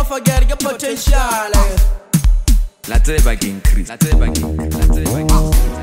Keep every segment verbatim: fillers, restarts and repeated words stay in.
never forget your potential. La treba che increase, la treba che increase, la treba che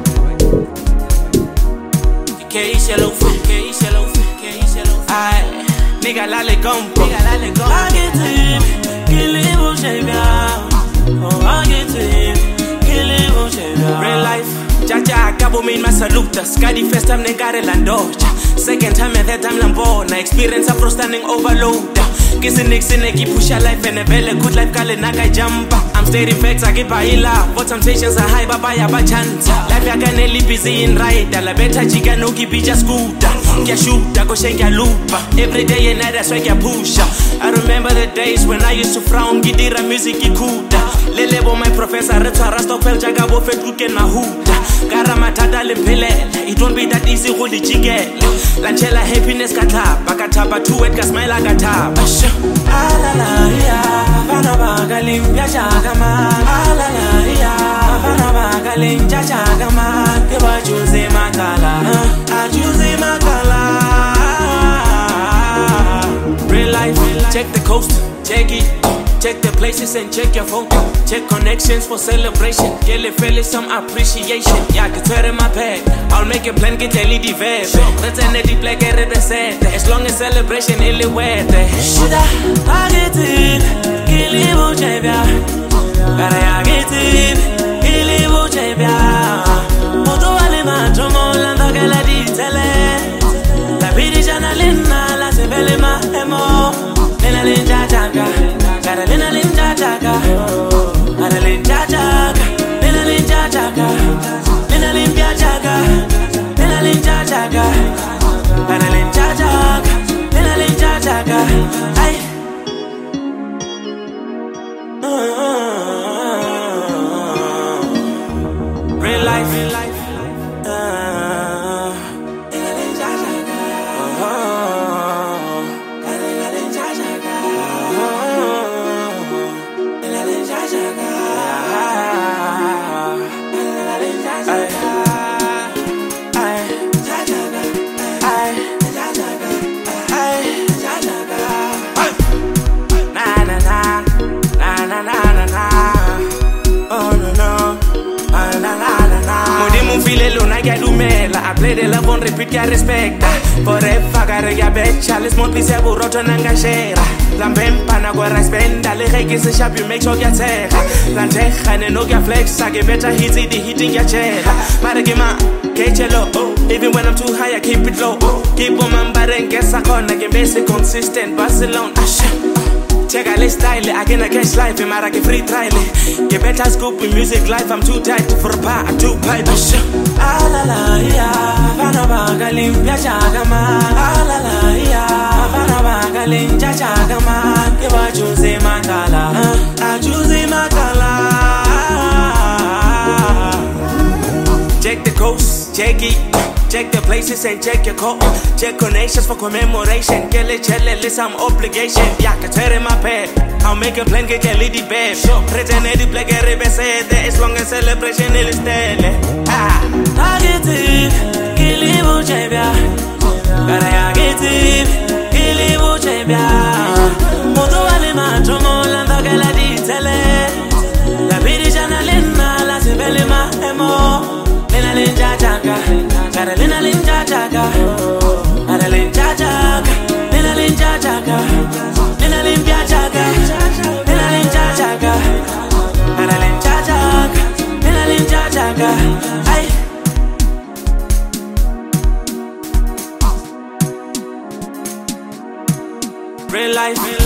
K shallow fit, K shallow fit, K shallow fit. Aye, nigga lale compo, nigga lale compo. I get it, kill it, won't shave ya. Oh, I get it, kill it, won't shave ya. Real life, jaja, acabo main masaluta. Skadi first time negare landoja. Second time and that time lambona. Experience afro standing overload. Kissing Nixon, I keep push life and a belly good life, kale naga jumpa. I'm stating facts, I keep baila. But temptations are high, baba ya bachanta. Life ya ganeli busy in ride. La beta chica no keep just scooter. Kya shoota, go shank ya loopa. Every day and night, that's why ya pusha. I remember the days when I used to frown, gidira music ikuda. Lelebo my professor, retwa rastopel jaga bo fetruke na huta. Gara matata lempelela, it won't be that easy, holy jigela. Lanchela happiness katapa, katapa two wet smile katapa. Alala ya, vana bagalim ya chagama. Alala ya, vana bagalim ya chagama. Keba choose makala, I choose makala. Real life, check the coast, check it. Check the places and check your phone. Check connections for celebration. Get le feel some appreciation. Yeah, I can turn in my bag. I'll make a plan, get a lady vibe. Let's end the black get it set. As long as celebration, it'll wear the shit. I get it. Kill it, won't shave ya. I get it. Kill it, won't shave ya. Moto wale matromo lando que la ditele. La pidi janalina la se vele ma emo. Nena linja janga. Gotta lina linja jaga, gotta linja jaga, lina linja jaga, lina linja jaga, lina linja jaga, gotta linja jaga, lina linja jaga. Ay, real life, real life. I play the love on repeat, ya respecta. Forever, gare ya becha. Les monthly se burroto nangashera. Lambempa na guerra spenda. Le rey que se shop, you make sure ya teja. Lanteja, neno ya flex. I get better hits, the hitting ya chela. Maragima, kechelo. Even when I'm too high, I keep it low. Keep on my body and guess I can. I can basic consistent. Barcelona, check out this style, I can catch life, and I can free trial. Get better scoop in music life, I'm too tight for a part, I'm too pipe. Alala ya, vana bagalim ya chagama. Alala ya, vana bagalim ya chagama. Keba choose makala, I choose makala. Check the coast, check it. Check the places and check your code. Check connections for commemoration. Get le chele, list some obligation. Yeah, I can tear in my pad. I'll make a plan, get a lady babe. Pretend the black rebe said as long as celebration is stele. Ah, I get it. Kill it, won't shave ya. Gotta get it. Kill it, won't shave ya. Moto wale matromo lando que la ditele. La pidi janalina la se vele ma emo. Lina linja jaga, gotta lina linja jaga, gotta linja jaga, lina linja jaga, lina linja jaga, lina linja jaga, gotta linja jaga, lina linja jaga. Ay, real life.